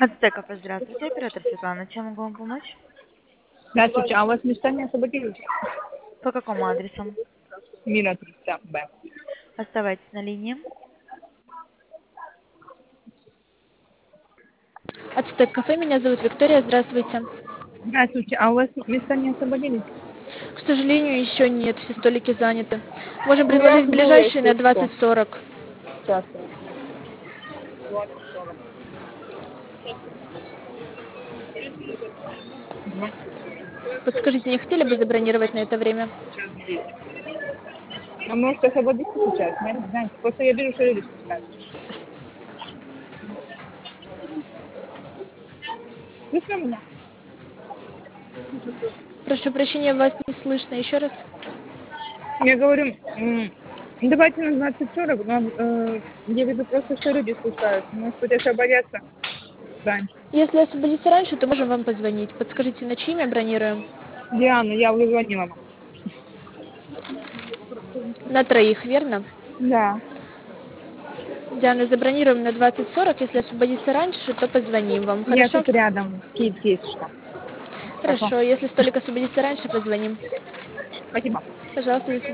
Ацтеков, здравствуйте, оператор Светлана, чем могу вам помочь? Здравствуйте, а у вас места не освободились? По какому адресу? Мира 300Б. Оставайтесь на линии. Ацтек кафе, меня зовут Виктория, здравствуйте. Здравствуйте, а у вас места не освободились? К сожалению, еще нет, все столики заняты. Можем У меня предложить было, ближайшие на если что. 20:40. Сейчас. Подскажите, не хотели бы забронировать на это время? А может освободиться сейчас? Нет, знаете, просто я вижу, что люди спускаются. Слышно меня? Прошу прощения, вас не слышно. Еще раз. Я говорю, давайте на 20:40, но я вижу просто, что люди спускаются. Может быть, освободятся раньше. Если освободиться раньше, то можем вам позвонить. Подскажите, на чье имя бронируем? Диана, я уже звонила вам. На троих, верно? Да. Диана, забронируем на 20:40. Если освободиться раньше, то позвоним вам. Я Хорошо? тут рядом. Кит есть что. Хорошо. Хорошо. Если столик освободится раньше, позвоним. Спасибо. Пожалуйста, до свидания.